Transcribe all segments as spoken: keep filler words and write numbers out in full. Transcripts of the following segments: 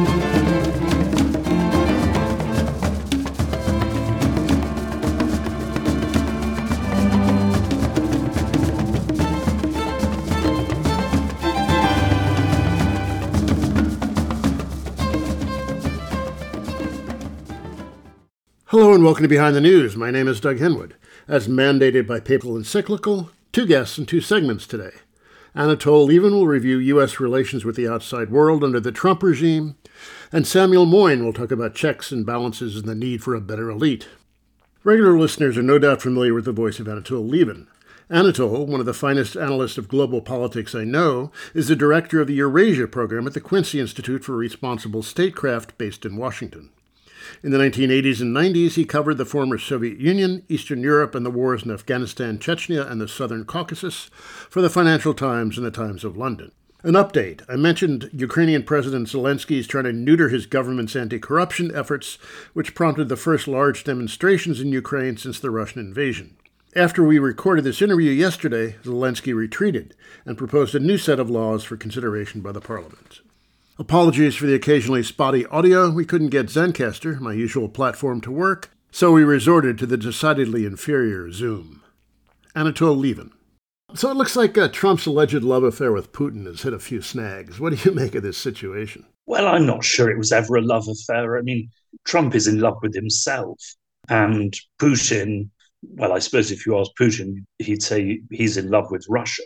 Hello and welcome to Behind the News. My name is Doug Henwood. As mandated by Papal Encyclical, two guests and two segments today. Anatol Lieven will review U S relations with the outside world under the Trump regime, and Samuel Moyn will talk about checks and balances and the need for a better elite. Regular listeners are no doubt familiar with the voice of Anatol Lieven. Anatol, one of the finest analysts of global politics I know, is the director of the Eurasia program at the Quincy Institute for Responsible Statecraft based in Washington. In the nineteen eighties and nineties, he covered the former Soviet Union, Eastern Europe, and the wars in Afghanistan, Chechnya, and the Southern Caucasus for the Financial Times and the Times of London. An update. I mentioned Ukrainian President Zelensky is trying to neuter his government's anti-corruption efforts, which prompted the first large demonstrations in Ukraine since the Russian invasion. After we recorded this interview yesterday, Zelensky retreated and proposed a new set of laws for consideration by the parliament. Apologies for the occasionally spotty audio. We couldn't get Zencastr, my usual platform, to work, so we resorted to the decidedly inferior Zoom. Anatol Lieven. So it looks like uh, Trump's alleged love affair with Putin has hit a few snags. What do you make of this situation? Well, I'm not sure it was ever a love affair. I mean, Trump is in love with himself. And Putin, well, I suppose if you ask Putin, he'd say he's in love with Russia.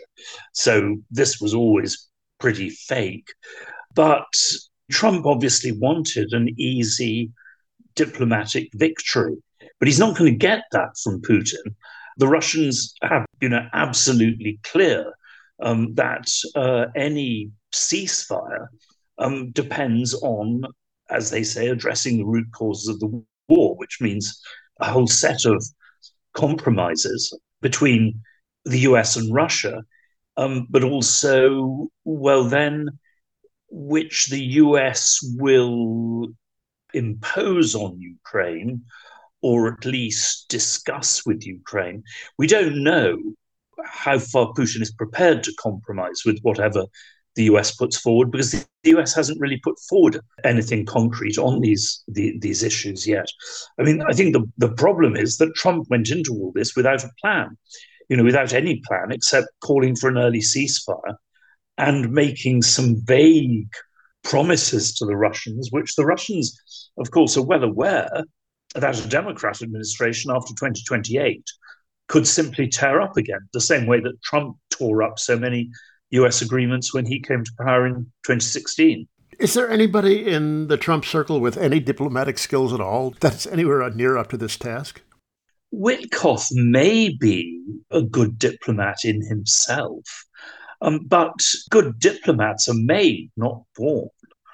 So this was always pretty fake. But Trump obviously wanted an easy diplomatic victory, but he's not going to get that from Putin. The Russians have been absolutely clear um, that uh, any ceasefire um, depends on, as they say, addressing the root causes of the war, which means a whole set of compromises between the U S and Russia, um, but also, well, then, which the U S will impose on Ukraine, or at least discuss with Ukraine. We don't know how far Putin is prepared to compromise with whatever the U S puts forward, because the U S hasn't really put forward anything concrete on these, the, these issues yet. I mean, I think the, the problem is that Trump went into all this without a plan, you know, without any plan except calling for an early ceasefire and making some vague promises to the Russians, which the Russians, of course, are well aware that a Democrat administration after twenty twenty-eight could simply tear up again, the same way that Trump tore up so many U S agreements when he came to power in twenty sixteen. Is there anybody in the Trump circle with any diplomatic skills at all that's anywhere near up to this task? Witkoff may be a good diplomat in himself. Um, but good diplomats are made, not born.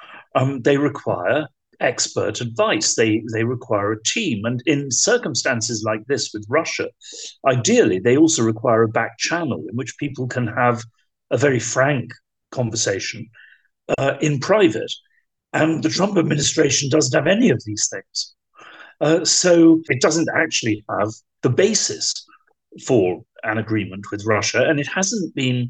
Um, they require expert advice. They they require a team. And in circumstances like this with Russia, ideally, they also require a back channel in which people can have a very frank conversation uh, in private. And the Trump administration doesn't have any of these things. Uh, so it doesn't actually have the basis for an agreement with Russia. And it hasn't been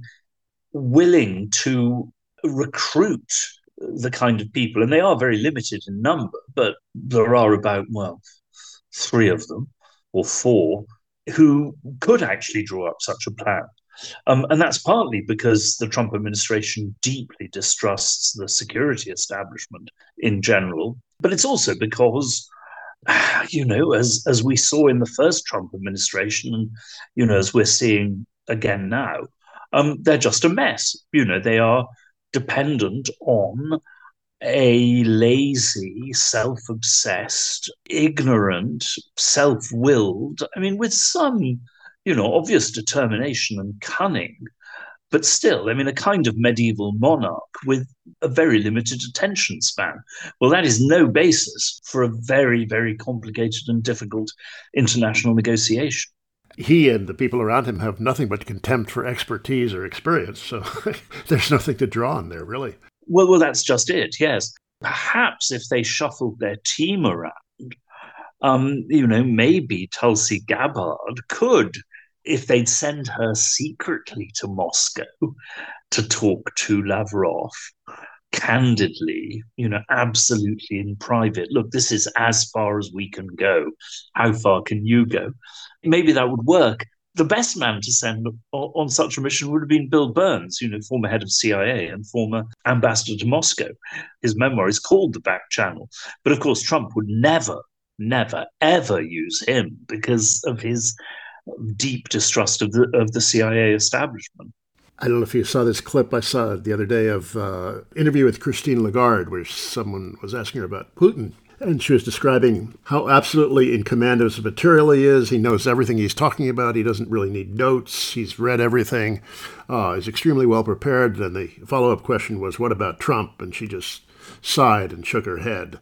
willing to recruit the kind of people, and they are very limited in number, but there are about, well, three of them or four who could actually draw up such a plan. Um, and that's partly because the Trump administration deeply distrusts the security establishment in general, but it's also because, you know, as, as we saw in the first Trump administration, and, you know, as we're seeing again now, Um, they're just a mess. You know, they are dependent on a lazy, self-obsessed, ignorant, self-willed, I mean, with some, you know, obvious determination and cunning, but still, I mean, a kind of medieval monarch with a very limited attention span. Well, that is no basis for a very, very complicated and difficult international negotiation. He and the people around him have nothing but contempt for expertise or experience, so there's nothing to draw on there, really. Well, well, that's just it, yes. Perhaps if they shuffled their team around, um, you know, maybe Tulsi Gabbard could, if they'd send her secretly to Moscow to talk to Lavrov, candidly, you know, absolutely in private, look, this is as far as we can go. How far can you go? Maybe that would work. The best man to send on such a mission would have been Bill Burns, you know, former head of C I A and former ambassador to Moscow. His memoir is called The Back Channel. But of course, Trump would never, never, ever use him because of his deep distrust of the of the C I A establishment. I don't know if you saw this clip I saw the other day of uh, interview with Christine Lagarde, where someone was asking her about Putin. And she was describing how absolutely in command of his material he is. He knows everything he's talking about. He doesn't really need notes. He's read everything. Uh, he's extremely well prepared. And the follow-up question was, what about Trump? And she just sighed and shook her head.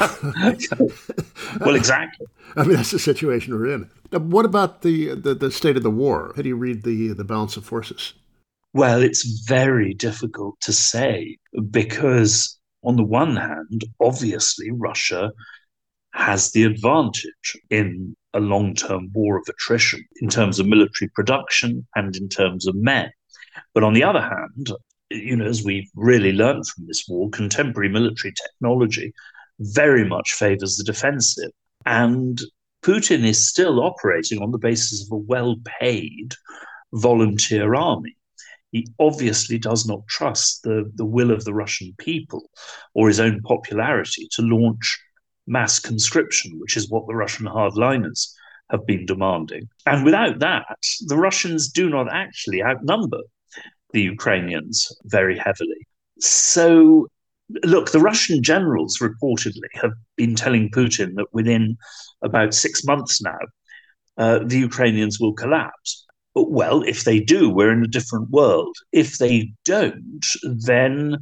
Well, exactly. I mean, that's the situation we're in. Now, what about the, the, the state of the war? How do you read the, the balance of forces? Well, it's very difficult to say because on the one hand, obviously, Russia has the advantage in a long-term war of attrition in terms of military production and in terms of men. But on the other hand, you know, as we've really learned from this war, contemporary military technology very much favors the defensive. And Putin is still operating on the basis of a well-paid volunteer army. He obviously does not trust the, the will of the Russian people or his own popularity to launch mass conscription, which is what the Russian hardliners have been demanding. And without that, the Russians do not actually outnumber the Ukrainians very heavily. So, look, the Russian generals reportedly have been telling Putin that within about six months now, uh, the Ukrainians will collapse. Well, if they do, we're in a different world. If they don't, then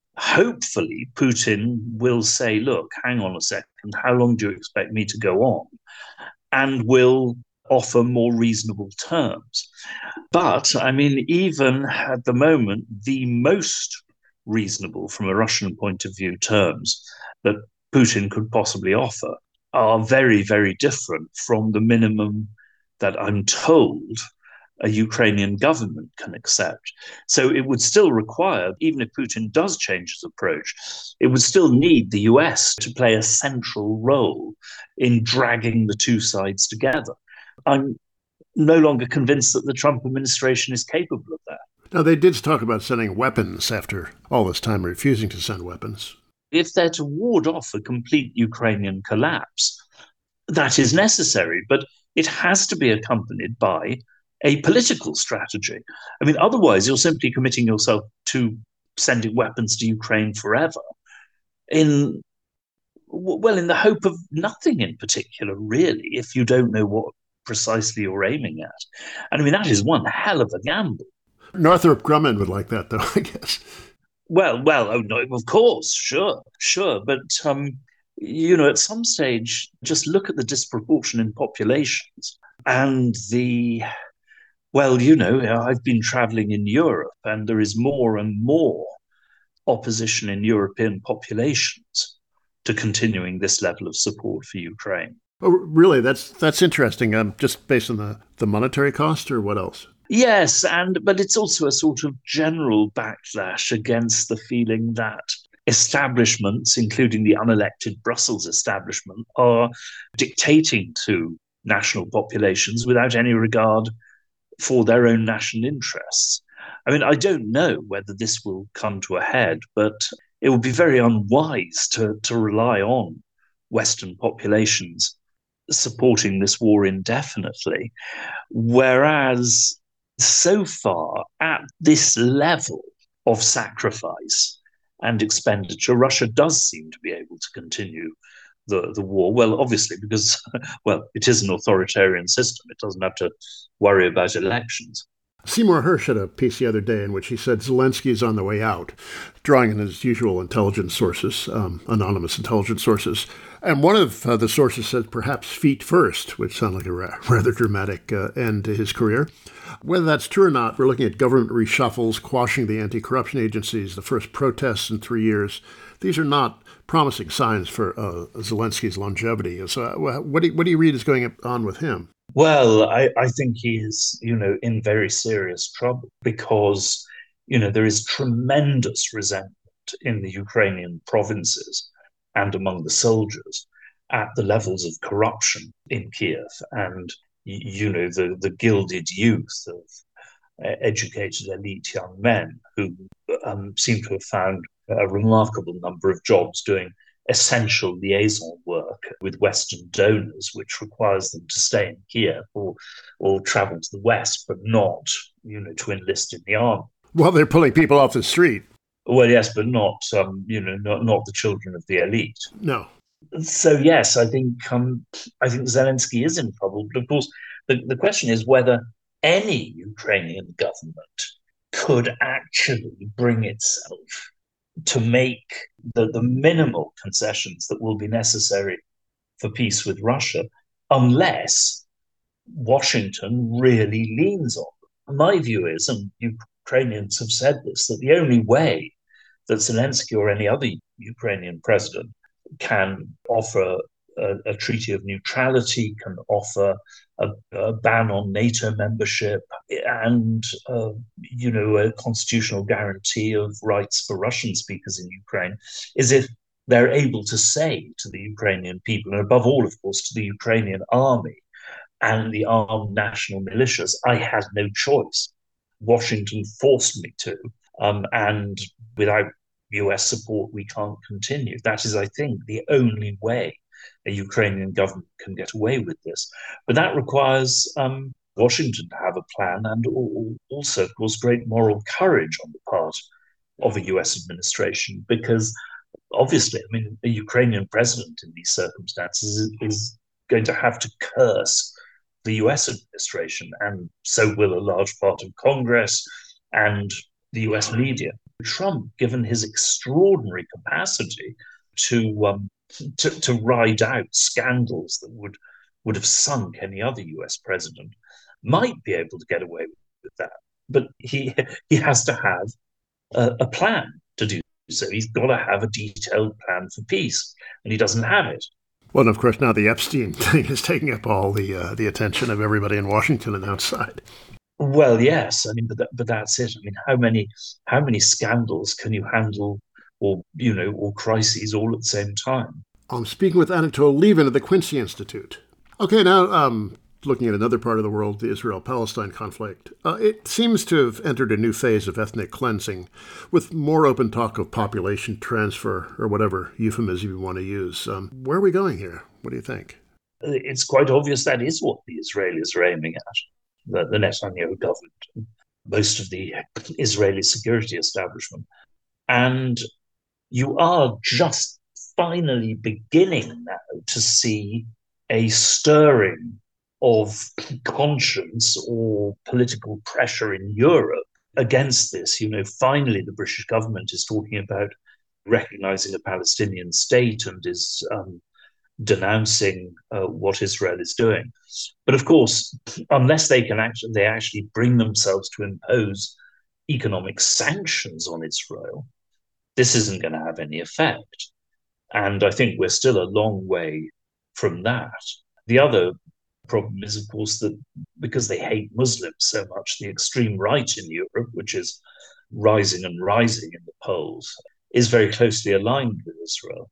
hopefully Putin will say, look, hang on a second, how long do you expect me to go on? And will offer more reasonable terms. But, I mean, even at the moment, the most reasonable from a Russian point of view terms that Putin could possibly offer are very, very different from the minimum that I'm told a Ukrainian government can accept. So it would still require, even if Putin does change his approach, it would still need the U S to play a central role in dragging the two sides together. I'm no longer convinced that the Trump administration is capable of that. Now, they did talk about sending weapons after all this time refusing to send weapons. If they're to ward off a complete Ukrainian collapse, that is necessary, but it has to be accompanied by a political strategy. I mean, otherwise you're simply committing yourself to sending weapons to Ukraine forever in, well, in the hope of nothing in particular, really, if you don't know what precisely you're aiming at. And I mean, that is one hell of a gamble. Northrop Grumman would like that, though, I guess. Well, well, oh no, of course, sure, sure. But, um, you know, at some stage, just look at the disproportion in populations and the... Well, you know, I've been traveling in Europe and there is more and more opposition in European populations to continuing this level of support for Ukraine. Oh, really? That's that's interesting. Um, just based on the, the monetary cost or what else? Yes, and but it's also a sort of general backlash against the feeling that establishments, including the unelected Brussels establishment, are dictating to national populations without any regard for their own national interests. I mean, I don't know whether this will come to a head, but it would be very unwise to, to rely on Western populations supporting this war indefinitely. Whereas so far, at this level of sacrifice and expenditure, Russia does seem to be able to continue The, the war. Well, obviously, because, well, it is an authoritarian system. It doesn't have to worry about elections. Seymour Hersh had a piece the other day in which he said Zelensky is on the way out, drawing on his usual intelligence sources, um, anonymous intelligence sources. And one of uh, the sources said perhaps feet first, which sounded like a ra- rather dramatic uh, end to his career. Whether that's true or not, we're looking at government reshuffles, quashing the anti-corruption agencies, the first protests in three years. These are not promising signs for uh, Zelensky's longevity. So uh, what, do you, what do you read is going on with him? Well, I, I think he is, you know, in very serious trouble because, you know, there is tremendous resentment in the Ukrainian provinces and among the soldiers at the levels of corruption in Kiev and, you know, the, the gilded youth of uh, educated elite young men who um, seem to have found a remarkable number of jobs doing essential liaison work with Western donors, which requires them to stay in Kiev or, or travel to the West, but not, you know, to enlist in the army. Well, they're pulling people off the street. Well, yes, but not, um, you know, not, not the children of the elite. No. So yes, I think um, I think Zelensky is in trouble. But of course, the, the question is whether any Ukrainian government could actually bring itself to make the, the minimal concessions that will be necessary for peace with Russia, unless Washington really leans on them. My view is, and Ukrainians have said this, that the only way that Zelensky or any other Ukrainian president can offer a, a treaty of neutrality, can offer a, a ban on NATO membership, and uh, you know, a constitutional guarantee of rights for Russian speakers in Ukraine, is if they're able to say to the Ukrainian people, and above all, of course, to the Ukrainian army and the armed national militias, I had no choice. Washington forced me to, um, and without U S support, we can't continue. That is, I think, the only way a Ukrainian government can get away with this. But that requires um, Washington to have a plan and also, of course, great moral courage on the part of a U S administration, because obviously, I mean, a Ukrainian president in these circumstances is, is going to have to curse the U S administration, and so will a large part of Congress and the U S media. Trump, given his extraordinary capacity to um, to, to ride out scandals that would would have sunk any other U S president, might be able to get away with that. But he he has to have a, a plan to do so. He's got to have a detailed plan for peace, and he doesn't have it. Well, and of course, now the Epstein thing is taking up all the uh, the attention of everybody in Washington and outside. Well, yes, I mean, but that, but that's it. I mean, how many how many scandals can you handle, or you know, or crises all at the same time? I'm speaking with Anatole Lieven of the Quincy Institute. Okay, now um, looking at another part of the world, the Israel-Palestine conflict. Uh, it seems to have entered a new phase of ethnic cleansing, with more open talk of population transfer, or whatever euphemism you want to use. Um, where are we going here? What do you think? It's quite obvious that is what the Israelis are aiming at. The, the Netanyahu government, most of the Israeli security establishment. And you are just finally beginning now to see a stirring of conscience or political pressure in Europe against this. You know, finally the British government is talking about recognizing a Palestinian state and is um, denouncing uh, what Israel is doing. But of course, unless they can actually they actually bring themselves to impose economic sanctions on Israel, this isn't going to have any effect. And I think we're still a long way from that. The other problem is, of course, that because they hate Muslims so much, the extreme right in Europe, which is rising and rising in the polls, is very closely aligned with Israel.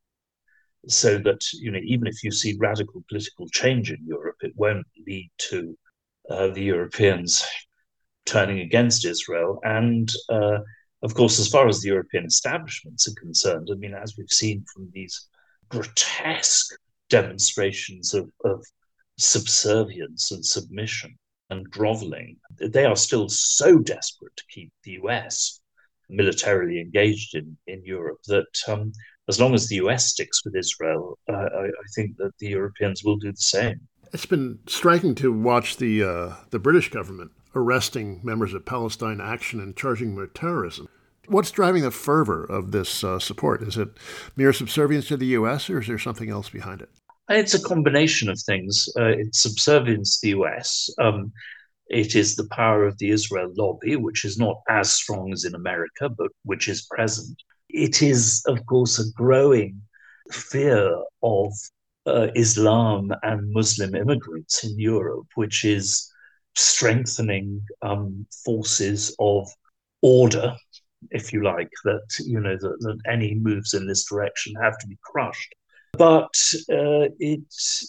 So that, you know, even if you see radical political change in Europe, it won't lead to uh, the Europeans turning against Israel. And, uh, of course, as far as the European establishments are concerned, I mean, as we've seen from these grotesque demonstrations of, of subservience and submission and groveling, they are still so desperate to keep the U S militarily engaged in, in Europe that um, as long as the U S sticks with Israel, uh, I, I think that the Europeans will do the same. It's been striking to watch the uh, the British government arresting members of Palestine Action and charging them with terrorism. What's driving the fervor of this uh, support? Is it mere subservience to the U S, or is there something else behind it? It's a combination of things. Uh, it's subservience to the U S. Um, it is the power of the Israel lobby, which is not as strong as in America, but which is present. It is, of course, a growing fear of uh, Islam and Muslim immigrants in Europe, which is strengthening um, forces of order if you like, that, you know, that, that any moves in this direction have to be crushed. But uh, it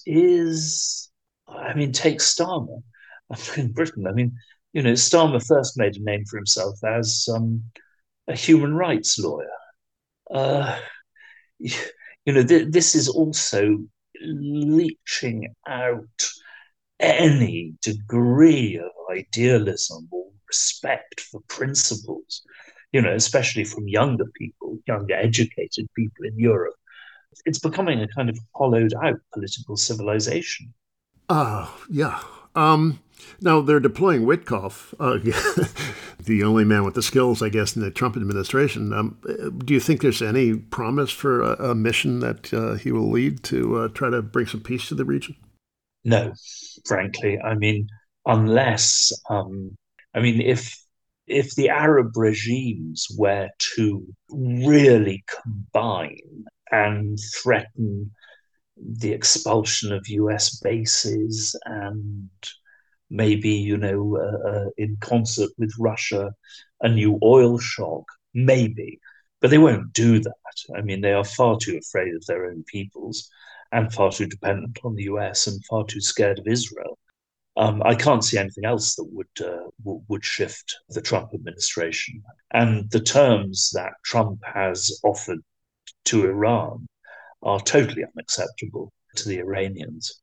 is, I mean, take Starmer in Britain. I mean, you know, Starmer first made a name for himself as um, a human rights lawyer. Uh, you know, th- this is also leaching out any degree of idealism or respect for principles, you know, especially from younger people, younger educated people in Europe. It's becoming a kind of hollowed out political civilization. Uh, yeah. Um, Now they're deploying Witkoff, uh, the only man with the skills, I guess, in the Trump administration. Um, do you think there's any promise for a, a mission that uh, he will lead to uh, try to bring some peace to the region? No, frankly, I mean, unless, um, I mean, if if the Arab regimes were to really combine and threaten the expulsion of U S bases and maybe, you know, uh, uh, in concert with Russia, a new oil shock, maybe. But they won't do that. I mean, they are far too afraid of their own peoples and far too dependent on the U S and far too scared of Israel. Um, I can't see anything else that would uh, w- would shift the Trump administration. And the terms that Trump has offered to Iran are totally unacceptable to the Iranians.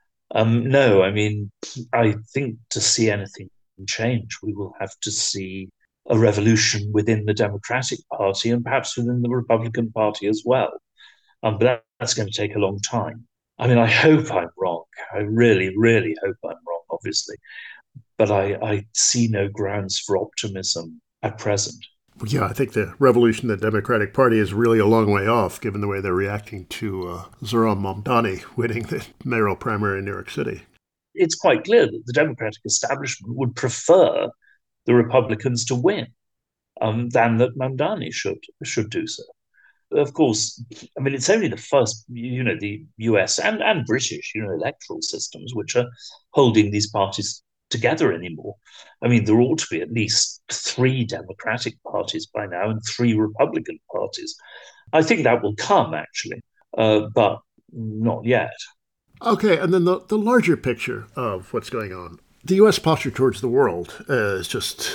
Um, no, I mean, I think to see anything change, we will have to see a revolution within the Democratic Party and perhaps within the Republican Party as well. Um, but that, that's going to take a long time. I mean, I hope I'm wrong. I really, really hope I'm wrong, obviously. But I, I see no grounds for optimism at present. Yeah, I think the revolution in the Democratic Party is really a long way off, given the way they're reacting to uh, Zohran Mamdani winning the mayoral primary in New York City. It's quite clear that the Democratic establishment would prefer the Republicans to win um, than that Mamdani should should do so. Of course, I mean, it's only the first, you know, the U S and, and British, you know, electoral systems which are holding these parties together anymore. I mean, there ought to be at least three Democratic parties by now and three Republican parties. I think that will come, actually, uh, but not yet. Okay, and then the, the larger picture of what's going on. The U S posture towards the world uh, is just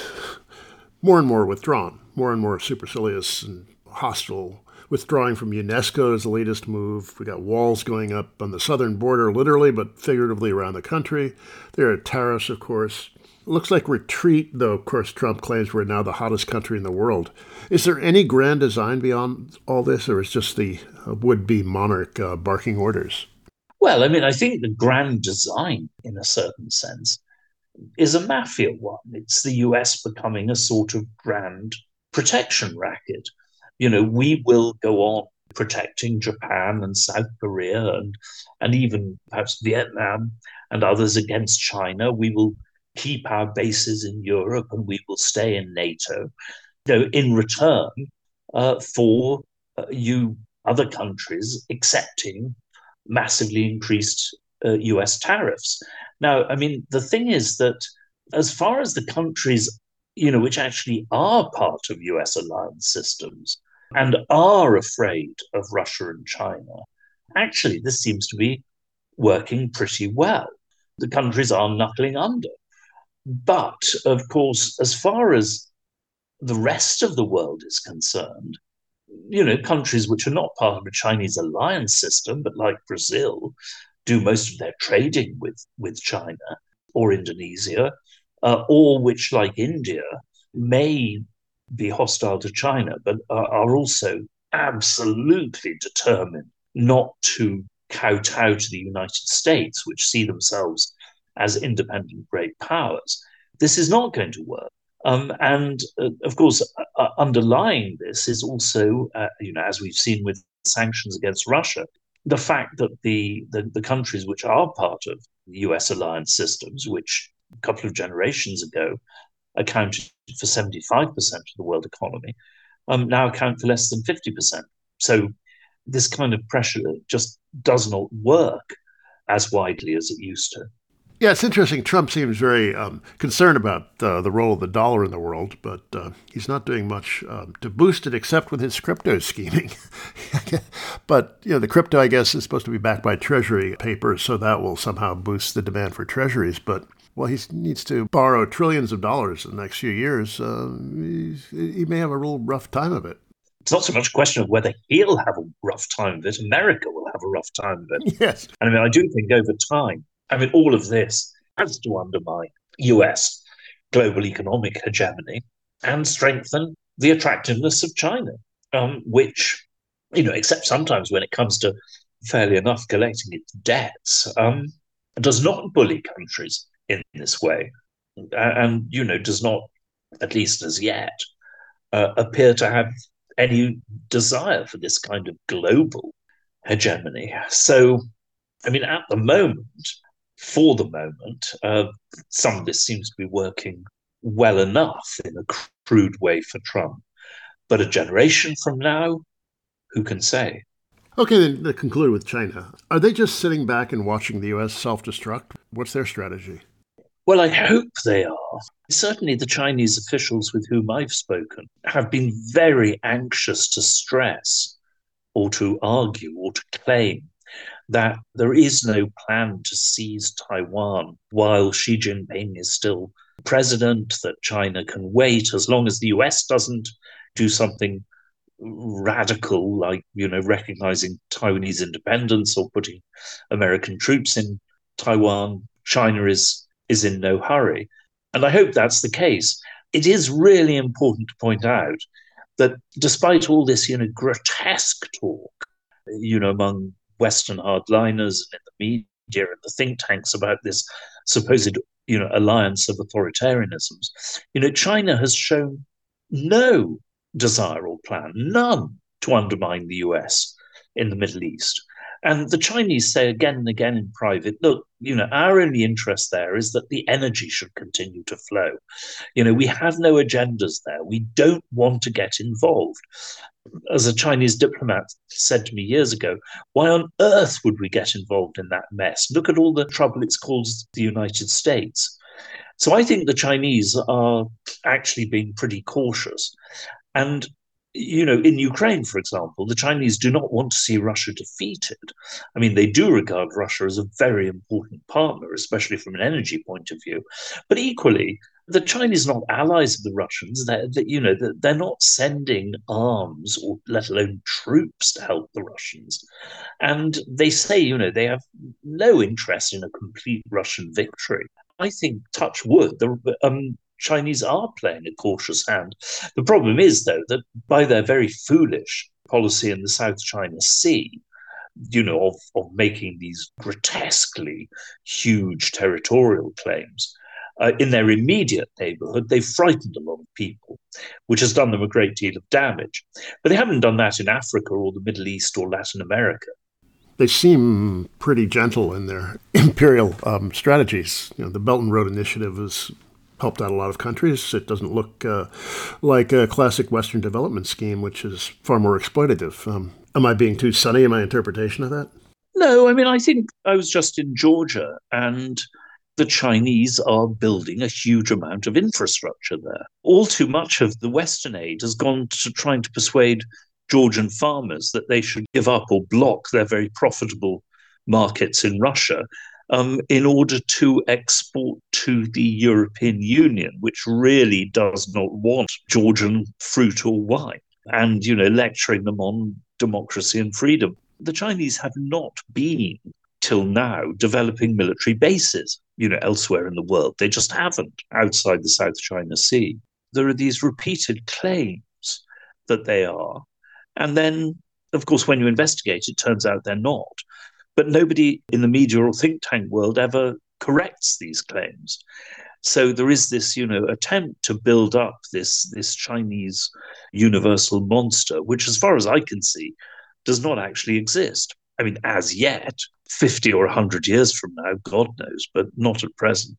more and more withdrawn, more and more supercilious and hostile. Withdrawing from UNESCO is the latest move. We got walls going up on the southern border, literally, but figuratively around the country. There are tariffs, of course. It looks like retreat, though, of course, Trump claims we're now the hottest country in the world. Is there any grand design beyond all this, or is just the uh, would-be monarch uh, barking orders? Well, I mean, I think the grand design, in a certain sense, is a mafia one. It's the U S becoming a sort of grand protection racket. You know, we will go on protecting Japan and South Korea and and even perhaps Vietnam and others against China. We will keep our bases in Europe and we will stay in NATO. You know, in return uh, for uh, you other countries accepting massively increased uh, U S tariffs. Now, I mean, the thing is that as far as the countries, you know, which actually are part of U S alliance systems and are afraid of Russia and China, actually, this seems to be working pretty well. The countries are knuckling under. But of course, as far as the rest of the world is concerned, you know, countries which are not part of a Chinese alliance system, but like Brazil, do most of their trading with, with China or Indonesia, uh, or which, like India, may be hostile to China, but are, are also absolutely determined not to kowtow to the United States, which see themselves as independent great powers. This is not going to work. Um, and uh, of course, uh, underlying this is also, uh, you know, as we've seen with sanctions against Russia, the fact that the, the, the countries which are part of the U S alliance systems, which a couple of generations ago accounted for seventy-five percent of the world economy, um, now account for less than fifty percent. So this kind of pressure just does not work as widely as it used to. Yeah, it's interesting. Trump seems very um, concerned about uh, the role of the dollar in the world, but uh, he's not doing much um, to boost it except with his crypto scheming. But, you know, the crypto, I guess, is supposed to be backed by Treasury paper, so that will somehow boost the demand for treasuries. But, well, he needs to borrow trillions of dollars in the next few years. Uh, he may have a real rough time of it. It's not so much a question of whether he'll have a rough time of it. America will have a rough time of it. Yes. And I mean, I do think over time, I mean, all of this has to undermine U S global economic hegemony and strengthen the attractiveness of China, um, which, you know, except sometimes when it comes to fairly enough collecting its debts, um, does not bully countries in this way. And, you know, does not, at least as yet, uh, appear to have any desire for this kind of global hegemony. So, I mean, at the moment, for the moment, uh, some of this seems to be working well enough in a crude way for Trump. But a generation from now, who can say? Okay, then to conclude with China. Are they just sitting back and watching the U S self-destruct? What's their strategy? Well, I hope they are. Certainly the Chinese officials with whom I've spoken have been very anxious to stress or to argue or to claim that there is no plan to seize Taiwan while Xi Jinping is still president, that China can wait as long as the U S doesn't do something radical, like, you know, recognizing Taiwanese independence or putting American troops in Taiwan. China is, is in no hurry. And I hope that's the case. It is really important to point out that despite all this, you know, grotesque talk, you know, among Western hardliners and in the media and the think tanks about this supposed, you know, alliance of authoritarianisms, you know, China has shown no desire or plan, none, to undermine the U S in the Middle East. And the Chinese say again and again in private, look, you know, our only interest there is that the energy should continue to flow. You know, we have no agendas there. We don't want to get involved. As a Chinese diplomat said to me years ago, why on earth would we get involved in that mess? Look at all the trouble it's caused the United States. So I think the Chinese are actually being pretty cautious. And, you know, in Ukraine, for example, the Chinese do not want to see Russia defeated. I mean, they do regard Russia as a very important partner, especially from an energy point of view. But equally, the Chinese are not allies of the Russians. They're, they, you know, they're not sending arms or let alone troops to help the Russians. And they say, you know, they have no interest in a complete Russian victory. I think, touch wood, the um, Chinese are playing a cautious hand. The problem is, though, that by their very foolish policy in the South China Sea, you know, of, of making these grotesquely huge territorial claims, uh, in their immediate neighborhood, they've frightened a lot of people, which has done them a great deal of damage. But they haven't done that in Africa or the Middle East or Latin America. They seem pretty gentle in their imperial um, strategies. You know, the Belt and Road Initiative has helped out a lot of countries. It doesn't look uh, like a classic Western development scheme, which is far more exploitative. Um, am I being too sunny in my interpretation of that? No, I mean, I think I was just in Georgia, and the Chinese are building a huge amount of infrastructure there. All too much of the Western aid has gone to trying to persuade Georgian farmers that they should give up or block their very profitable markets in Russia um, in order to export to the European Union, which really does not want Georgian fruit or wine, and, you know, lecturing them on democracy and freedom. The Chinese have not been, till now, developing military bases, you know, elsewhere in the world. They just haven't outside the South China Sea. There are these repeated claims that they are. And then, of course, when you investigate, it turns out they're not. But nobody in the media or think tank world ever corrects these claims. So there is this, you know, attempt to build up this, this Chinese universal monster, which, as far as I can see, does not actually exist. I mean, as yet, fifty or one hundred years from now, God knows, but not at present.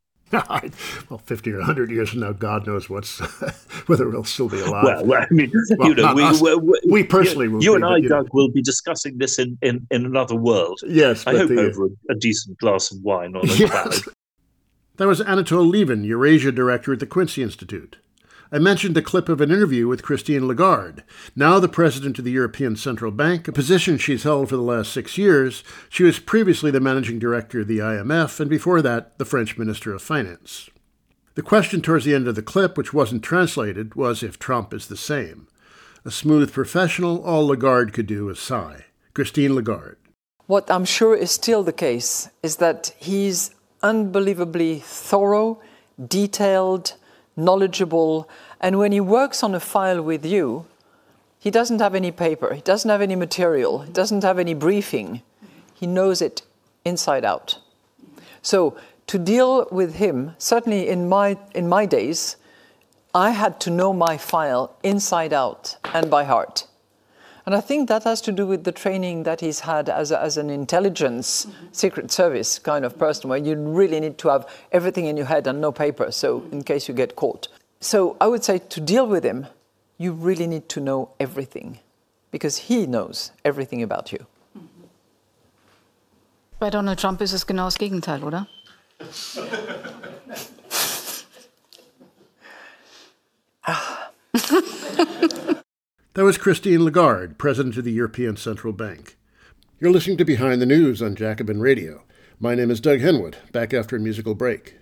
Well, fifty or one hundred years from now, God knows what's whether we'll still be alive. Well, I mean, well, you know, we, us, we, we, we personally you, will you be, and I, but, Doug, know. will be discussing this in, in, in another world. Yes, I hope the, over a, a decent glass of wine on a yes, cloud. That was Anatole Lieven, Eurasia Director at the Quincy Institute. I mentioned a clip of an interview with Christine Lagarde. Now the president of the European Central Bank, a position she's held for the last six years, she was previously the managing director of the I M F, and before that, the French Minister of Finance. The question towards the end of the clip, which wasn't translated, was if Trump is the same. A smooth professional, all Lagarde could do was sigh. Christine Lagarde. What I'm sure is still the case is that he's unbelievably thorough, detailed, knowledgeable, and when he works on a file with you, he doesn't have any paper, he doesn't have any material, he doesn't have any briefing. He knows it inside out. So to deal with him, certainly in my in my days, I had to know my file inside out and by heart. And I think that has to do with the training that he's had as, a, as an intelligence, mm-hmm. secret service kind of person, where you really need to have everything in your head and no paper, so in case you get caught. So I would say to deal with him, you really need to know everything, because he knows everything about you. Bei Donald Trump ist es genau das Gegenteil, oder? That was Christine Lagarde, president of the European Central Bank. You're listening to Behind the News on Jacobin Radio. My name is Doug Henwood, back after a musical break.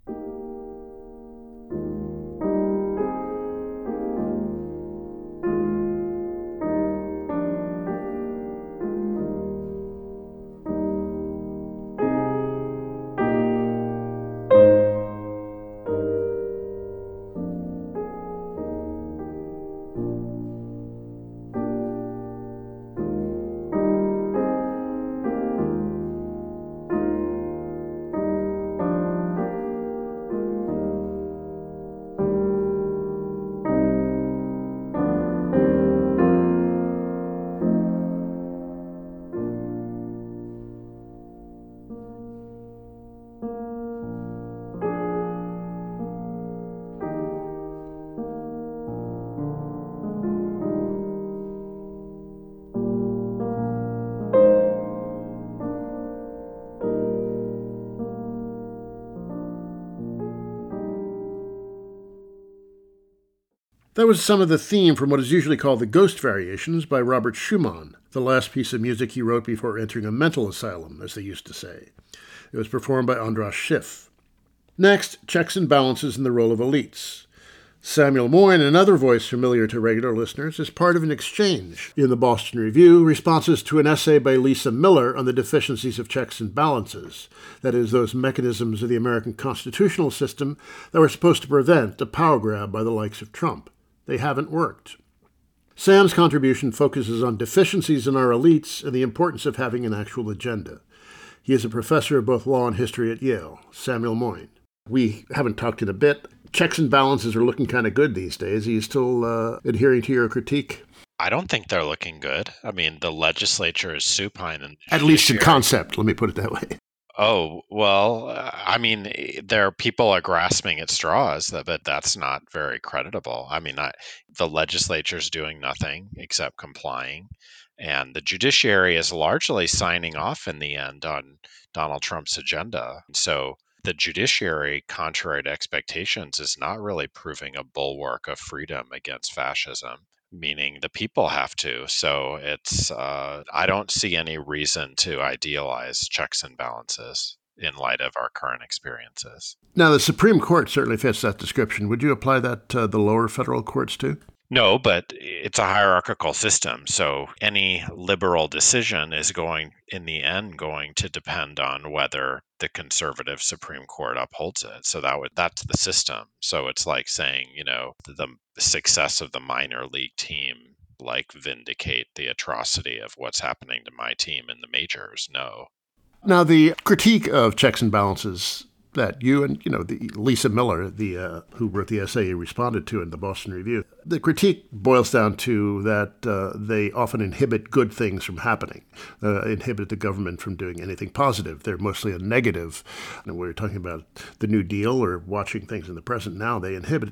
That was some of the theme from what is usually called the Ghost Variations by Robert Schumann, the last piece of music he wrote before entering a mental asylum, as they used to say. It was performed by Andras Schiff. Next, checks and balances in the role of elites. Samuel Moyn, another voice familiar to regular listeners, is part of an exchange in the Boston Review, responses to an essay by Lisa Miller on the deficiencies of checks and balances, that is, those mechanisms of the American constitutional system that were supposed to prevent a power grab by the likes of Trump. They haven't worked. Sam's contribution focuses on deficiencies in our elites and the importance of having an actual agenda. He is a professor of both law and history at Yale. Samuel Moyn. We haven't talked in a bit. Checks and balances are looking kind of good these days. Are you still uh, adhering to your critique? I don't think they're looking good. I mean, the legislature is supine. And At least in concept, let me put it that way. Oh, well, I mean, there people are grasping at straws, but that's not very creditable. I mean, I, the legislature is doing nothing except complying, and the judiciary is largely signing off in the end on Donald Trump's agenda. So the judiciary, contrary to expectations, is not really proving a bulwark of freedom against fascism, meaning the people have to. So it's, uh, I don't see any reason to idealize checks and balances in light of our current experiences. Now, the Supreme Court certainly fits that description. Would you apply that to the lower federal courts too? No, but it's a hierarchical system. So any liberal decision is going, in the end, going to depend on whether the conservative Supreme Court upholds it. So that would that's the system. So it's like saying, you know, the success of the minor league team like vindicate the atrocity of what's happening to my team in the majors. No. Now, the critique of checks and balances that you and, you know, the Lisa Miller, the uh, who wrote the essay you responded to in the Boston Review, the critique boils down to that uh, they often inhibit good things from happening, uh, inhibit the government from doing anything positive. They're mostly a negative. And we're talking about the New Deal or watching things in the present now. They inhibit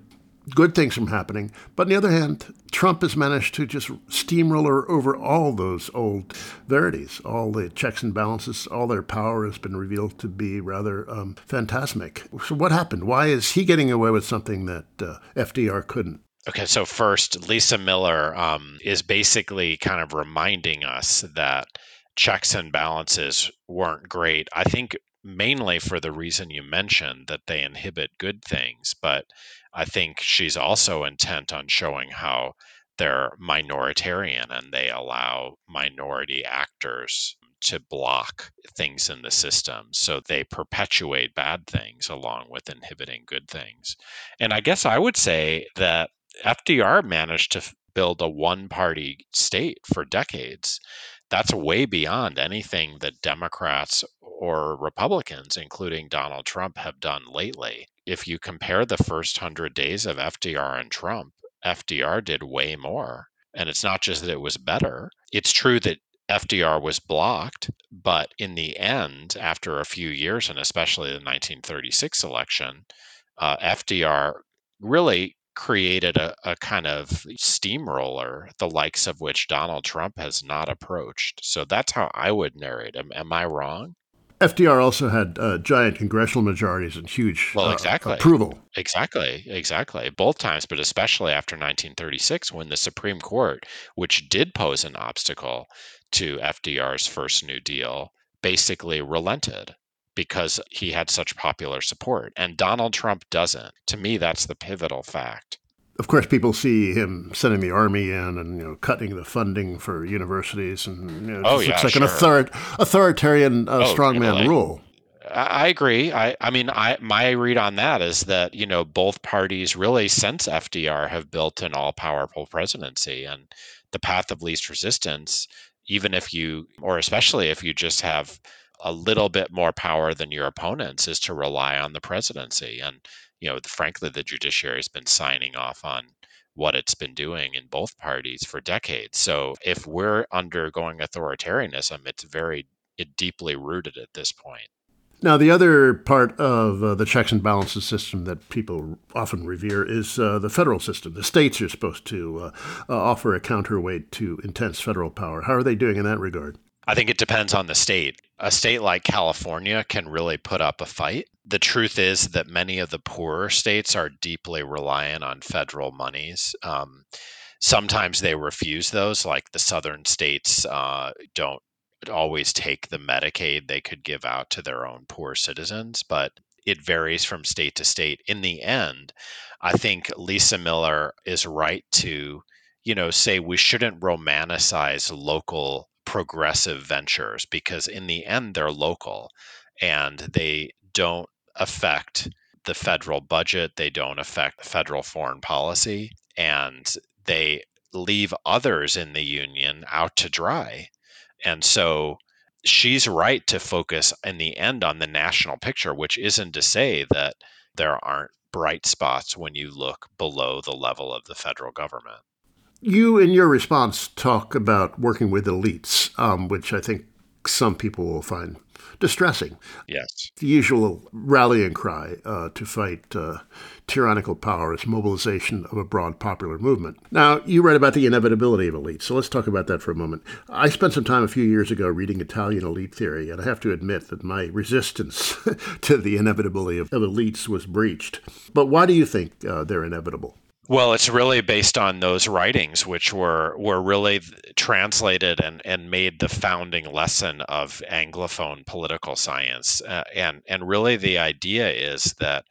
good things from happening. But on the other hand, Trump has managed to just steamroller over all those old verities, all the checks and balances, all their power has been revealed to be rather um, phantasmic. So what happened? Why is he getting away with something that uh, F D R couldn't? Okay, so first, Lisa Miller um, is basically kind of reminding us that checks and balances weren't great. I think mainly for the reason you mentioned, that they inhibit good things. But I think she's also intent on showing how they're minoritarian and they allow minority actors to block things in the system. So they perpetuate bad things along with inhibiting good things. And I guess I would say that F D R managed to build a one-party state for decades. That's way beyond anything that Democrats or Republicans, including Donald Trump, have done lately. If you compare the first hundred days of F D R and Trump, F D R did way more. And it's not just that it was better. It's true that F D R was blocked, but in the end, after a few years, and especially the nineteen thirty-six election, uh, F D R really created a, a kind of steamroller, the likes of which Donald Trump has not approached. So that's how I would narrate. Am, am I wrong? F D R also had uh, giant congressional majorities and huge well, uh, exactly. approval. Exactly, exactly. Both times, but especially after nineteen thirty-six, when the Supreme Court, which did pose an obstacle to F D R's first New Deal, basically relented because he had such popular support. And Donald Trump doesn't. To me, that's the pivotal fact. Of course, people see him sending the army in and, you know, cutting the funding for universities, and you know, it Oh, just yeah, looks like sure. an author- authoritarian uh, Oh, strongman totally. rule. I I agree. I, I mean, I my read on that is that, you know, both parties really, since F D R, have built an all-powerful presidency, and the path of least resistance, even if you, or especially if you just have a little bit more power than your opponents, is to rely on the presidency. And, you know, frankly, the judiciary has been signing off on what it's been doing in both parties for decades. So if we're undergoing authoritarianism, it's very it deeply rooted at this point. Now, the other part of uh, the checks and balances system that people often revere is uh, the federal system. The states are supposed to uh, uh, offer a counterweight to intense federal power. How are they doing in that regard? I think it depends on the state. A state like California can really put up a fight. The truth is that many of the poorer states are deeply reliant on federal monies. Um, sometimes they refuse those, like the southern states uh, don't always take the Medicaid they could give out to their own poor citizens, but it varies from state to state. In the end, I think Lisa Miller is right to, you know, say we shouldn't romanticize local progressive ventures, because in the end they're local and they don't affect the federal budget, they don't affect federal foreign policy, and they leave others in the union out to dry. And so she's right to focus in the end on the national picture, which isn't to say that there aren't bright spots when you look below the level of the federal government. You, in your response, talk about working with elites, um, which I think some people will find distressing. Yes. The usual rallying cry uh, to fight uh, tyrannical power is mobilization of a broad popular movement. Now, you write about the inevitability of elites, so let's talk about that for a moment. I spent some time a few years ago reading Italian elite theory, and I have to admit that my resistance to the inevitability of, of elites was breached. But why do you think uh, they're inevitable? Well, it's really based on those writings, which were were really translated and, and made the founding lesson of Anglophone political science. Uh, and, and really the idea is that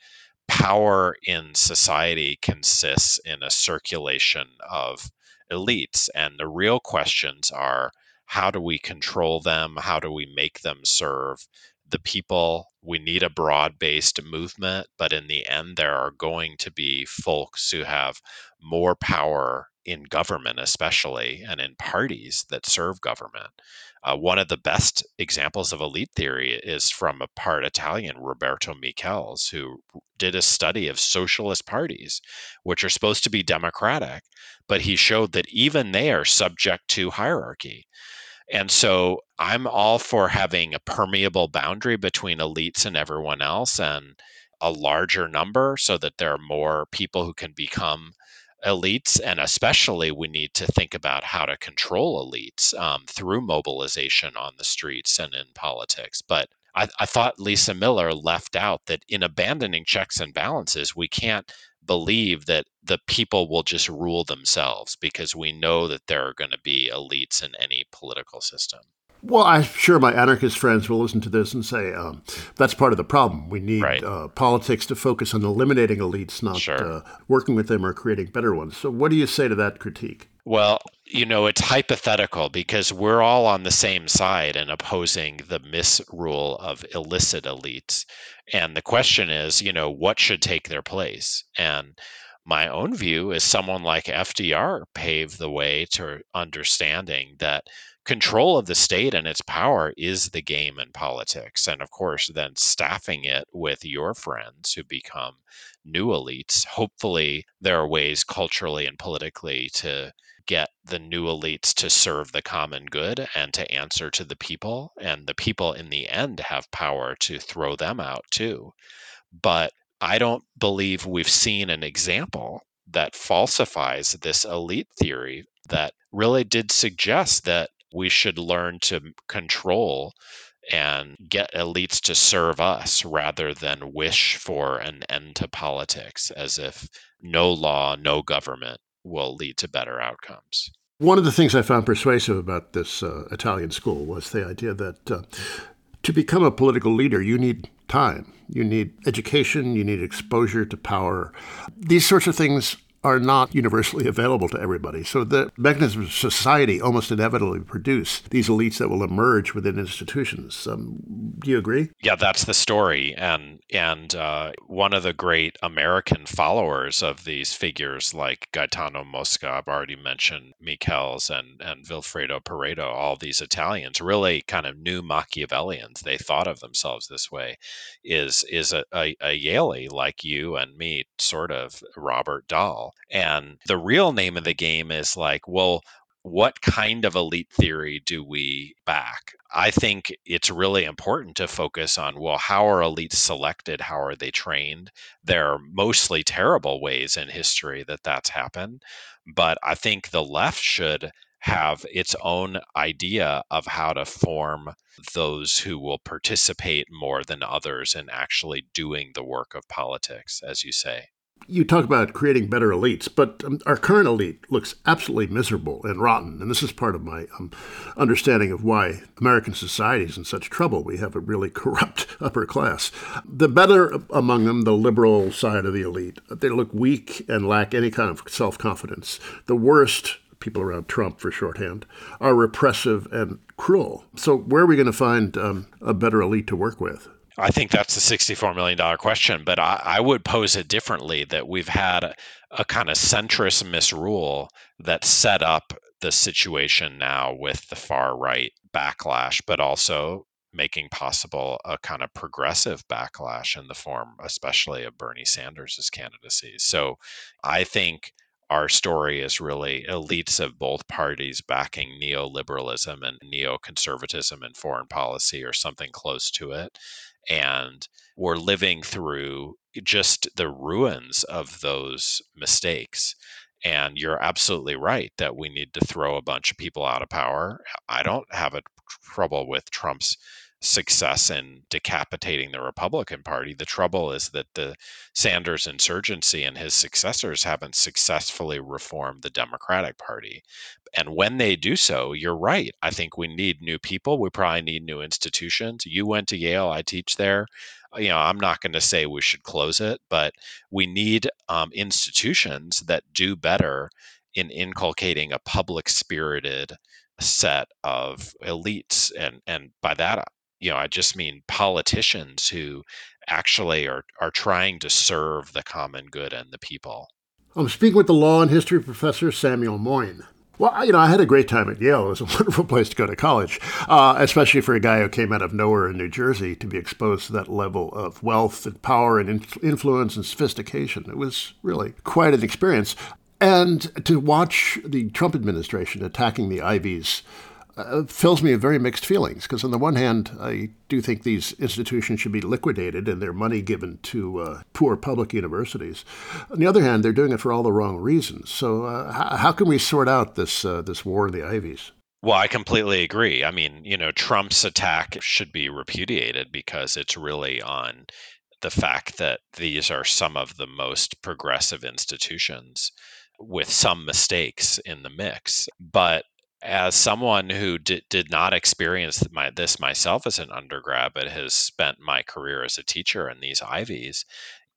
power in society consists in a circulation of elites. And the real questions are, how do we control them? How do we make them serve the people? We need a broad-based movement, but in the end, there are going to be folks who have more power in government, especially, and in parties that serve government. Uh, one of the best examples of elite theory is from a part Italian, Roberto Michels, who did a study of socialist parties, which are supposed to be democratic, but he showed that even they are subject to hierarchy. And so I'm all for having a permeable boundary between elites and everyone else. And a larger number so that there are more people who can become elites. And especially we need to think about how to control elites um, through mobilization on the streets and in politics. But I, I thought Lisa Miller left out that in abandoning checks and balances, we can't believe that the people will just rule themselves, because we know that there are going to be elites in any political system. Well, I'm sure my anarchist friends will listen to this and say, um, that's part of the problem. We need right. uh, politics to focus on eliminating elites, not sure. uh, working with them or creating better ones. So what do you say to that critique? Well, you know, it's hypothetical because we're all on the same side in opposing the misrule of illicit elites. And the question is, you know, what should take their place? And my own view is someone like F D R paved the way to understanding that control of the state and its power is the game in politics. And of course, then staffing it with your friends who become new elites. Hopefully, there are ways culturally and politically to get the new elites to serve the common good and to answer to the people. And the people in the end have power to throw them out too. But I don't believe we've seen an example that falsifies this elite theory that really did suggest that we should learn to control and get elites to serve us rather than wish for an end to politics, as if no law, no government will lead to better outcomes. One of the things I found persuasive about this uh, Italian school was the idea that uh, to become a political leader, you need time. You need education. You need exposure to power. These sorts of things are not universally available to everybody. So the mechanisms of society almost inevitably produce these elites that will emerge within institutions. Um, do you agree? Yeah, that's the story. And and uh, one of the great American followers of these figures like Gaetano Mosca, I've already mentioned Michels and, and Vilfredo Pareto, all these Italians, really kind of new Machiavellians. They thought of themselves this way, is, is a, a, a Yaley like you and me, sort of, Robert Dahl. And the real name of the game is like, well, what kind of elite theory do we back? I think it's really important to focus on, well, how are elites selected? How are they trained? There are mostly terrible ways in history that that's happened. But I think the left should have its own idea of how to form those who will participate more than others in actually doing the work of politics, as you say. You talk about creating better elites, but um, our current elite looks absolutely miserable and rotten. And this is part of my um, understanding of why American society is in such trouble. We have a really corrupt upper class. The better among them, the liberal side of the elite, they look weak and lack any kind of self-confidence. The worst, people around Trump for shorthand, are repressive and cruel. So where are we going to find um, a better elite to work with? I think that's the sixty-four million dollars question, but I, I would pose it differently, that we've had a, a kind of centrist misrule that set up the situation now with the far right backlash, but also making possible a kind of progressive backlash in the form, especially of Bernie Sanders' candidacy. So I think our story is really elites of both parties backing neoliberalism and neoconservatism in foreign policy or something close to it. And we're living through just the ruins of those mistakes. And you're absolutely right that we need to throw a bunch of people out of power. I don't have a trouble with Trump's success in decapitating the Republican Party. The trouble is that the Sanders insurgency and his successors haven't successfully reformed the Democratic Party. And when they do so, you're right. I think we need new people. We probably need new institutions. You went to Yale. I teach there. You know, I'm not going to say we should close it, but we need um, institutions that do better in inculcating a public-spirited set of elites. And, and by that, you know, I just mean politicians who actually are, are trying to serve the common good and the people. I'm speaking with the law and history professor, Samuel Moyn. Well, you know, I had a great time at Yale. It was a wonderful place to go to college, uh, especially for a guy who came out of nowhere in New Jersey to be exposed to that level of wealth and power and in- influence and sophistication. It was really quite an experience. And to watch the Trump administration attacking the Ivies uh, fills me with very mixed feelings, because on the one hand, I do think these institutions should be liquidated and their money given to uh, poor public universities. On the other hand, they're doing it for all the wrong reasons. So uh, how, how can we sort out this uh, this war in the Ivies? Well, I completely agree. I mean, you know, Trump's attack should be repudiated because it's really on the fact that these are some of the most progressive institutions with some mistakes in the mix. But as someone who did, did not experience my, this myself as an undergrad, but has spent my career as a teacher in these Ivies,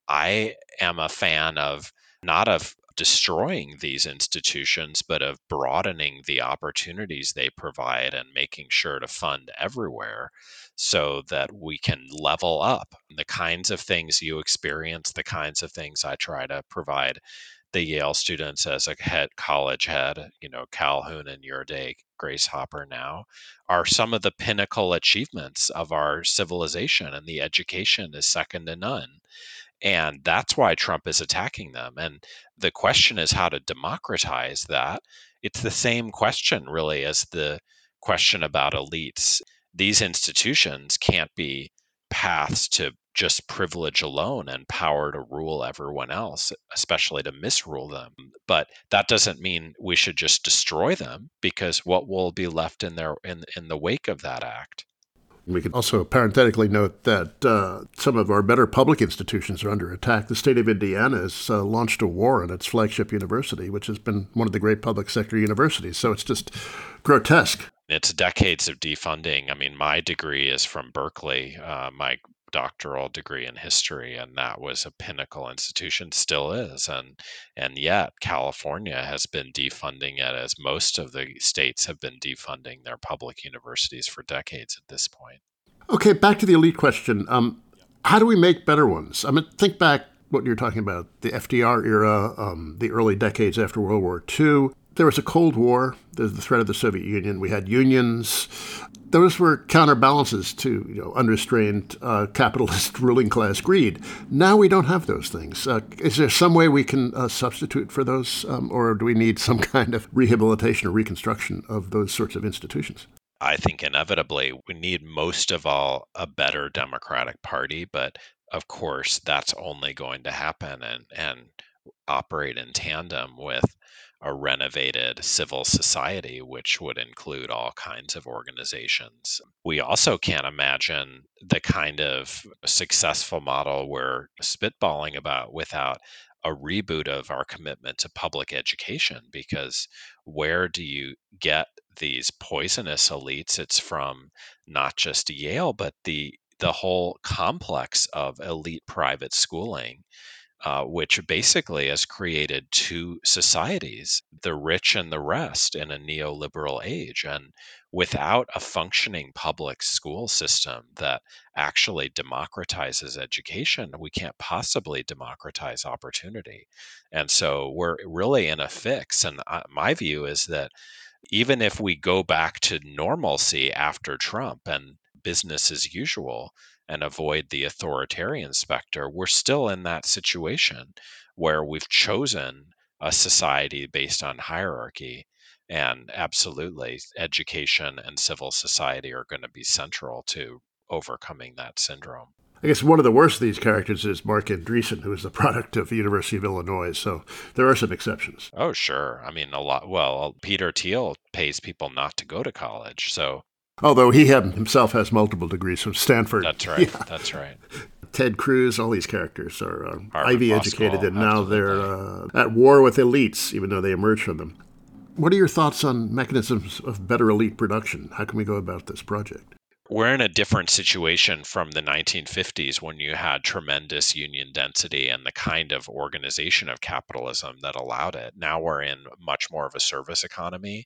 I am a fan of not of destroying these institutions, but of broadening the opportunities they provide and making sure to fund everywhere so that we can level up the kinds of things you experience, the kinds of things I try to provide the Yale students as a head college head, you know, Calhoun in your day, Grace Hopper now, are some of the pinnacle achievements of our civilization, and the education is second to none. And that's why Trump is attacking them. And the question is how to democratize that. It's the same question, really, as the question about elites. These institutions can't be paths to just privilege alone and power to rule everyone else, especially to misrule them. But that doesn't mean we should just destroy them, because what will be left in their in, in the wake of that act? We could also parenthetically note that uh, some of our better public institutions are under attack. The state of Indiana has uh, launched a war on its flagship university, which has been one of the great public sector universities. So it's just grotesque. It's decades of defunding. I mean, my degree is from Berkeley, uh, my doctoral degree in history, and that was a pinnacle institution, still is. And and yet California has been defunding it, as most of the states have been defunding their public universities for decades at this point. Okay, back to the elite question. Um, how do we make better ones? I mean, think back what you're talking about, the F D R era, um, the early decades after World War Two. There was a Cold War. There's the threat of the Soviet Union. We had unions. Those were counterbalances to, you know, unrestrained uh, capitalist ruling class greed. Now we don't have those things. Uh, is there some way we can uh, substitute for those, um, or do we need some kind of rehabilitation or reconstruction of those sorts of institutions? I think inevitably we need, most of all, a better Democratic Party, but of course that's only going to happen and, and operate in tandem with a renovated civil society, which would include all kinds of organizations. We also can't imagine the kind of successful model we're spitballing about without a reboot of our commitment to public education, because where do you get these poisonous elites? It's from not just Yale, but the the whole complex of elite private schooling, uh, which basically has created two societies, the rich and the rest, in a neoliberal age. And without a functioning public school system that actually democratizes education, we can't possibly democratize opportunity. And so we're really in a fix. And uh, my view is that even if we go back to normalcy after Trump and business as usual and avoid the authoritarian specter, we're still in that situation where we've chosen a society based on hierarchy. And absolutely, education and civil society are going to be central to overcoming that syndrome. I guess one of the worst of these characters is Mark Andreessen, who is the product of the University of Illinois. So there are some exceptions. Oh, sure. I mean, a lot. Well, Peter Thiel pays people not to go to college. So, although he himself has multiple degrees from Stanford. That's right. Yeah. That's right. Ted Cruz, all these characters are uh, Ivy educated, and now they're uh, at war with elites, even though they emerge from them. What are your thoughts on mechanisms of better elite production? How can we go about this project? We're in a different situation from the nineteen fifties, when you had tremendous union density and the kind of organization of capitalism that allowed it. Now we're in much more of a service economy.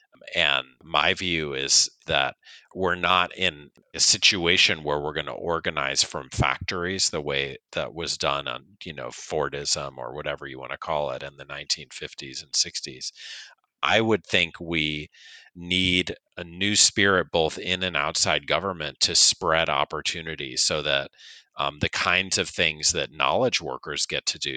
And my view is that we're not in a situation where we're going to organize from factories the way that was done on, you know, Fordism or whatever you want to call it in the nineteen fifties and sixties. I would think we need a new spirit both in and outside government to spread opportunities so that um, the kinds of things that knowledge workers get to do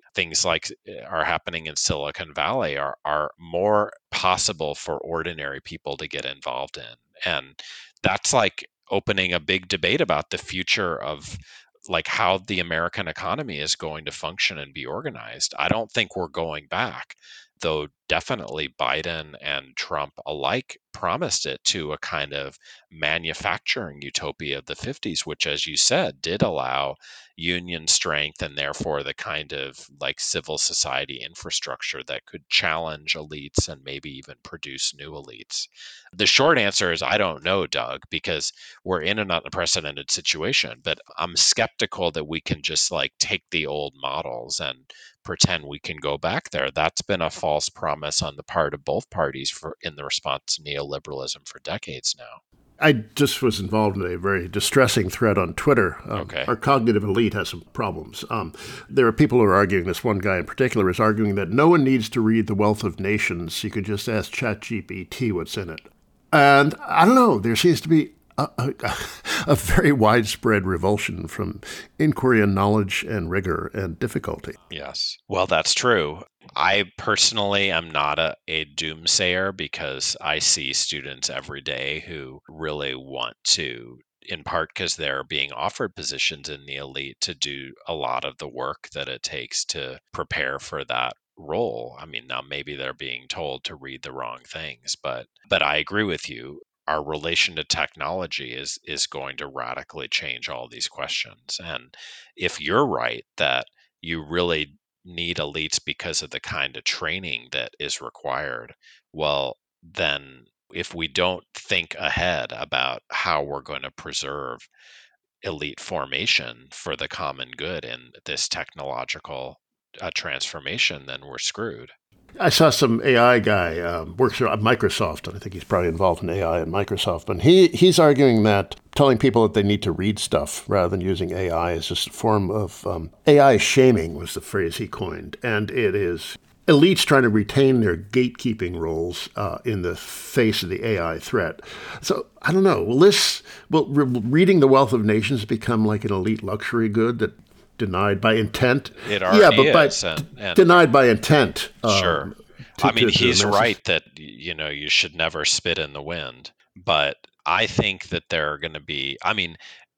things like uh, are happening in Silicon Valley are are more possible for ordinary people to get involved in. And that's like opening a big debate about the future of like how the American economy is going to function and be organized. I don't think we're going back, though definitely Biden and Trump alike promised it to a kind of manufacturing utopia of the fifties, which, as you said, did allow union strength and therefore the kind of like civil society infrastructure that could challenge elites and maybe even produce new elites. The short answer is I don't know, Doug, because we're in an unprecedented situation, but I'm skeptical that we can just like take the old models and pretend we can go back there. That's been a false promise on the part of both parties for in the response to neoliberalism for decades now. I just was involved in a very distressing thread on Twitter. Um, Okay. Our cognitive elite has some problems. Um, there are people who are arguing, this one guy in particular is arguing that no one needs to read The Wealth of Nations. You could just ask ChatGPT what's in it. And I don't know, there seems to be a, a, a very widespread revulsion from inquiry and knowledge and rigor and difficulty. Yes. Well, that's true. I personally am not a, a doomsayer because I see students every day who really want to, in part because they're being offered positions in the elite, to do a lot of the work that it takes to prepare for that role. I mean, now maybe they're being told to read the wrong things, but but I agree with you. Our relation to technology is is going to radically change all these questions. And if you're right that you really need elites because of the kind of training that is required, well, then if we don't think ahead about how we're going to preserve elite formation for the common good in this technological uh, transformation, then we're screwed. I saw some A I guy um, works at Microsoft, and I think he's probably involved in A I at Microsoft. But he he's arguing that telling people that they need to read stuff rather than using A I is just a form of um, A I shaming, was the phrase he coined, and it is elites trying to retain their gatekeeping roles uh, in the face of the A I threat. So I don't know. Will this will re- reading The Wealth of Nations become like an elite luxury good that denied by intent? It already yeah, but by, is. And, and denied by intent. Sure. Um, to, I mean, to, to he's the masses. right that, you know, you should never spit in the wind. But I think that there are going to be, I mean,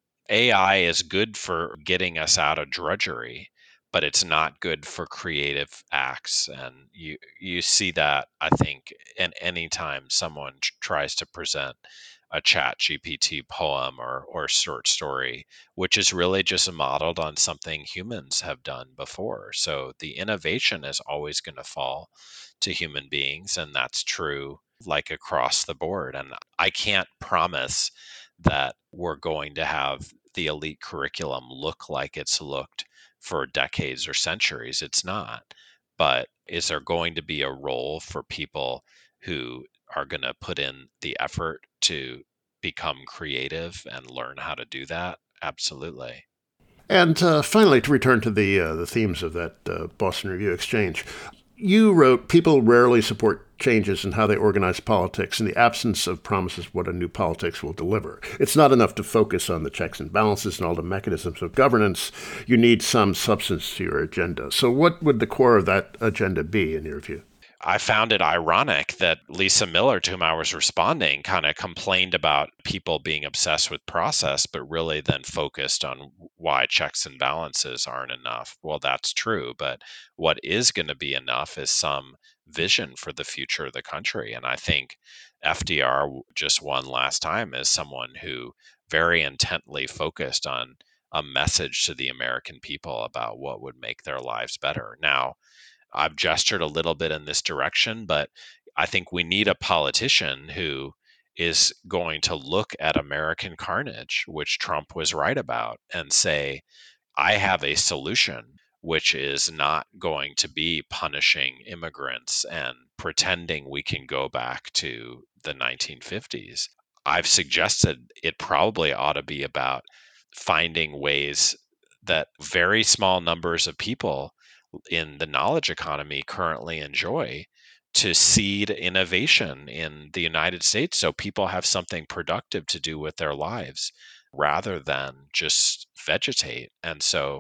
A I is good for getting us out of drudgery, but it's not good for creative acts. And you you see that, I think, in any time someone tr- tries to present a chat G P T poem or, or short story, which is really just modeled on something humans have done before. So the innovation is always going to fall to human beings, and that's true like across the board. And I can't promise that we're going to have the elite curriculum look like it's looked for decades or centuries. It's not. But is there going to be a role for people who are going to put in the effort to become creative and learn how to do that? Absolutely. And uh, finally, to return to the uh, the themes of that uh, Boston Review exchange, you wrote, people rarely support changes in how they organize politics in the absence of promises of what a new politics will deliver. It's not enough to focus on the checks and balances and all the mechanisms of governance. You need some substance to your agenda. So what would the core of that agenda be, in your view? I found it ironic that Lisa Miller, to whom I was responding, kind of complained about people being obsessed with process, but really then focused on why checks and balances aren't enough. Well, that's true, but what is going to be enough is some vision for the future of the country. And I think F D R just won last time as someone who very intently focused on a message to the American people about what would make their lives better. Now, I've gestured a little bit in this direction, but I think we need a politician who is going to look at American carnage, which Trump was right about, and say, I have a solution, which is not going to be punishing immigrants and pretending we can go back to the nineteen fifties. I've suggested it probably ought to be about finding ways that very small numbers of people in the knowledge economy currently enjoy to seed innovation in the United States so people have something productive to do with their lives rather than just vegetate. And so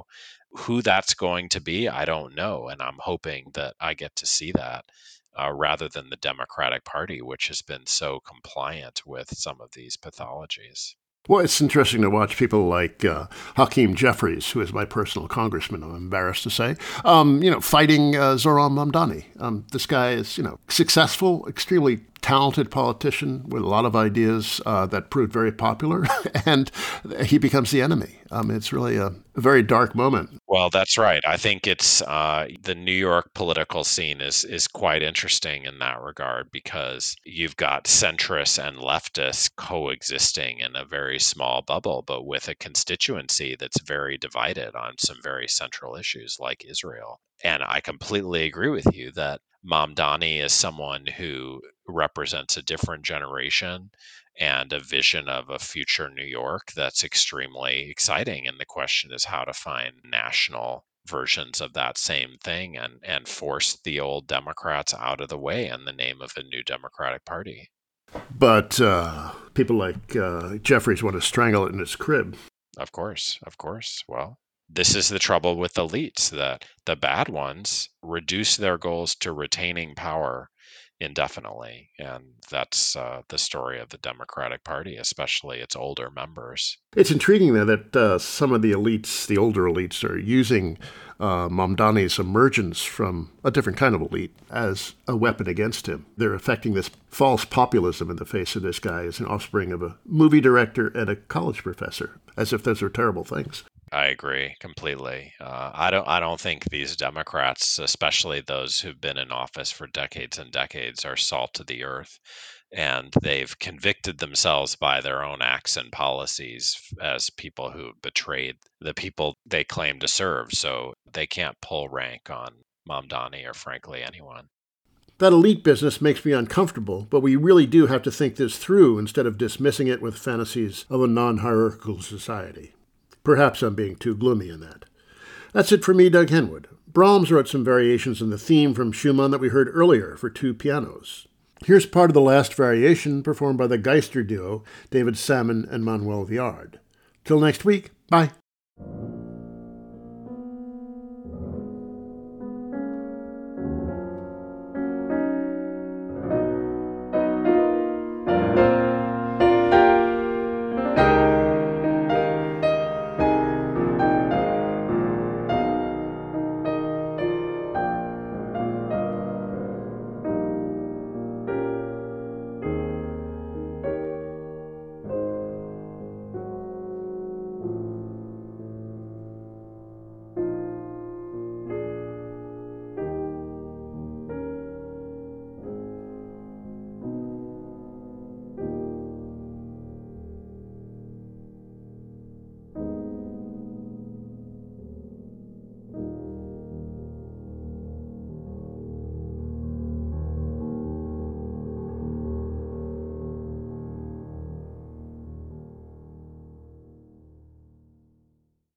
Who that's going to be, I don't know. And I'm hoping that I get to see that uh, rather than the Democratic Party, which has been so compliant with some of these pathologies. Well, it's interesting to watch people like uh, Hakeem Jeffries, who is my personal congressman, I'm embarrassed to say, um, you know, fighting uh, Zohran Mamdani. Um, this guy is, you know, successful, extremely talented politician with a lot of ideas uh, that proved very popular, and he becomes the enemy. Um, it's really a, a very dark moment. Well, that's right. I think it's uh, the New York political scene is is quite interesting in that regard, because you've got centrists and leftists coexisting in a very small bubble, but with a constituency that's very divided on some very central issues like Israel. And I completely agree with you that Mamdani is someone who represents a different generation and a vision of a future New York that's extremely exciting. And the question is how to find national versions of that same thing and, and force the old Democrats out of the way in the name of a new Democratic Party. But uh, people like uh, Jeffries want to strangle it in its crib. Of course, of course. Well, this is the trouble with elites, that the bad ones reduce their goals to retaining power indefinitely. And that's uh, the story of the Democratic Party, especially its older members. It's intriguing, though, that uh, some of the elites, the older elites, are using uh, Mamdani's emergence from a different kind of elite as a weapon against him. They're affecting this false populism in the face of this guy as an offspring of a movie director and a college professor, as if those are terrible things. I agree completely. Uh, I don't. I don't think these Democrats, especially those who've been in office for decades and decades, are salt to the earth, and they've convicted themselves by their own acts and policies as people who betrayed the people they claim to serve. So they can't pull rank on Mamdani or, frankly, anyone. That elite business makes me uncomfortable, but we really do have to think this through instead of dismissing it with fantasies of a non-hierarchical society. Perhaps I'm being too gloomy in that. That's it for me, Doug Henwood. Brahms wrote some variations on the theme from Schumann that we heard earlier for two pianos. Here's part of the last variation performed by the Geister duo, David Salmon and Manuel Viard. Till next week, bye.